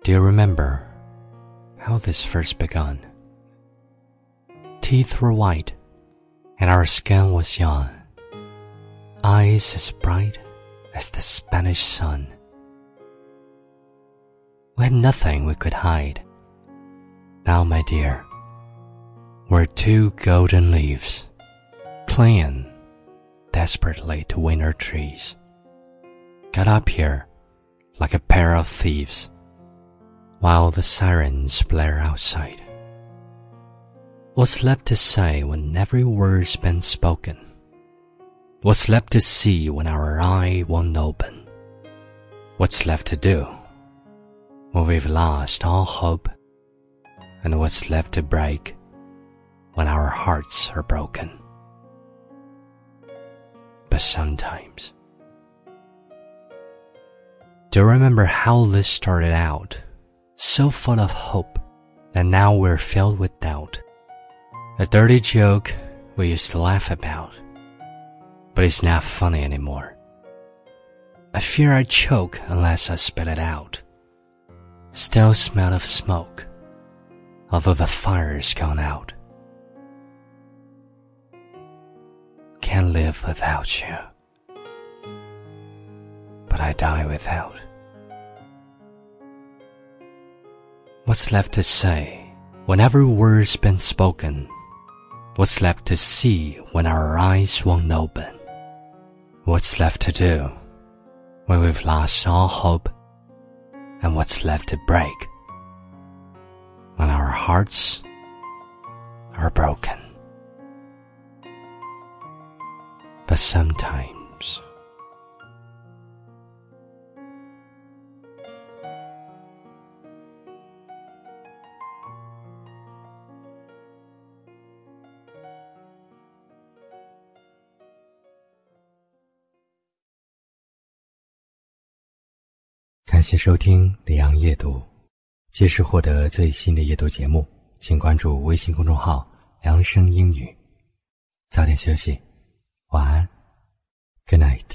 Do you remember how this first begun? Teeth were white, and our skin was young, eyes as bright as the Spanish sun. We had nothing we could hide. Now, my dear, we're two golden leaves, clinging desperately to winter trees, got up here like a pair of thieves, while the sirens blare outside. What's left to say when every word's been spoken? What's left to see when our eye won't open? What's left to do when we've lost all hope? And what's left to break when our hearts are broken? But sometimes, do you remember how this started out, so full of hope, that now we're filled with doubt? A dirty joke we used to laugh about, but it's not funny anymore. I fear I choke unless I spit it out. Still smell of smoke, although the fire's gone out. Can't live without you, but I die without. What's left to say when every word's been spoken? What's left to see when our eyes won't open? What's left to do when we've lost all hope? And what's left to break when our hearts are broken? But sometimes, 感谢收听李昂夜读，届时获得最新的夜读节目，请关注微信公众号良声英语。早点休息，晚安 ，Good night。